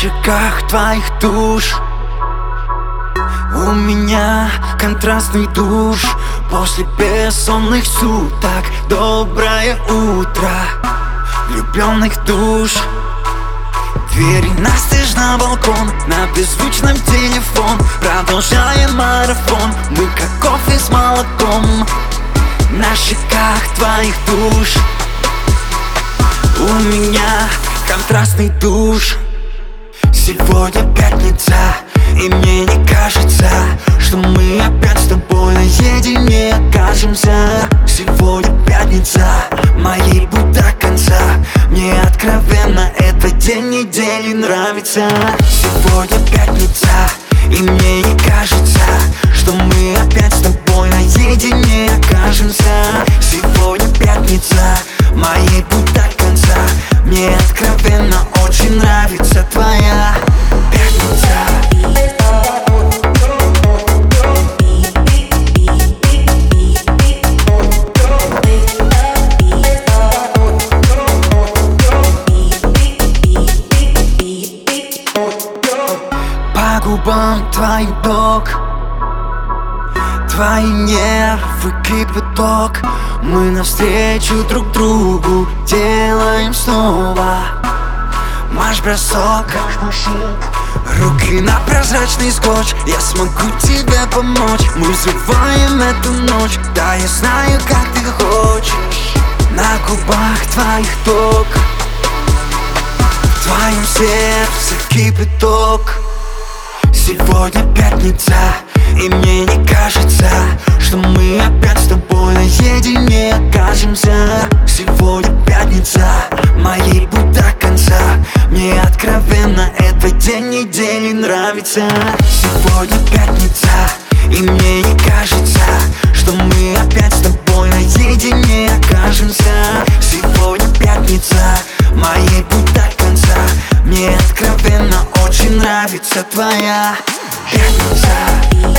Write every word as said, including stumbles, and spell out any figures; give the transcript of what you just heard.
щеках твоих тушь. У меня контрастный душ после бессонных суток. Доброе утро, влюбленных душ. Двери настежь на балкон, на беззвучном телефон. Продолжаем марафон, мы как кофе с молоком. На щеках твоих душ. У меня контрастный душ. Сегодня пятница, и мне не кажется, что мы опять с тобой наедине окажемся. Сегодня пятница, моей путь до конца. Мне откровенно этот день недели нравится. Сегодня пятница, и мне не кажется, что мы опять с тобой наедине окажемся. Сегодня пятница, моей путь до конца. Мне откровенно очень нравится твоя пятница. По губам твоих док, твои нервы кипяток. Мы навстречу друг другу делаем снова марш-бросок. Руки на прозрачный скотч, я смогу тебе помочь. Мы взрываем эту ночь, да я знаю, как ты хочешь. На губах твоих ток, в твоем сердце кипяток. Сегодня пятница, и мне не кажется, что мы опять с тобой наедине окажемся. Сегодня пятница, моей путь до конца. Мне откровенно этот день недели нравится. Сегодня пятница, и мне не кажется, что мы опять с тобой наедине окажемся. Сегодня пятница, моей путь до конца. Мне откровенно очень нравится твоя пятница.